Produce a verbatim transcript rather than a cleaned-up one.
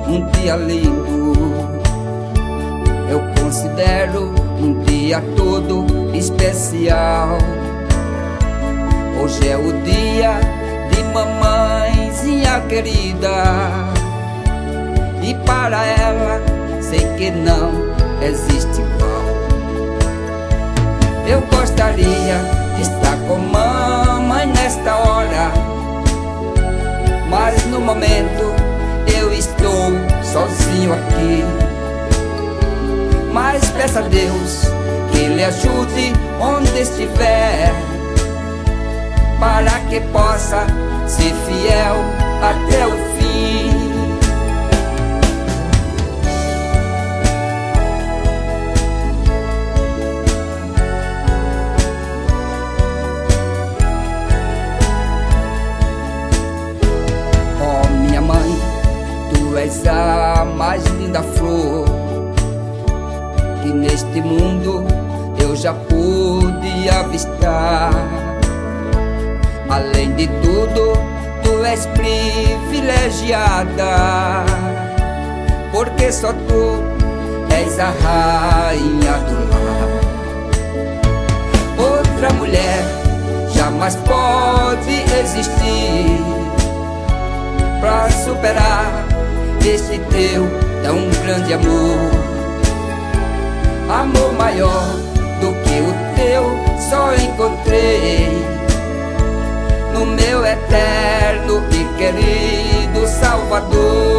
um dia lindo. Eu considero um dia todo especial. Hoje é o dia de mamãezinha querida, e para ela sei que não existe igual. Eu gostaria de estar com mamãe nesta hora, mas no momento eu estou sozinho aqui. Mas peça a Deus que lhe ajude onde estiver, para que possa ser fiel até o fim. Oh, minha mãe, tu és a mais linda flor que neste mundo eu já pude avistar. Além de tudo, tu és privilegiada, porque só tu és a rainha do lar. Outra mulher jamais pode existir pra superar este teu tão grande amor. Amor maior do que o teu só encontrei no meu eterno e querido Salvador.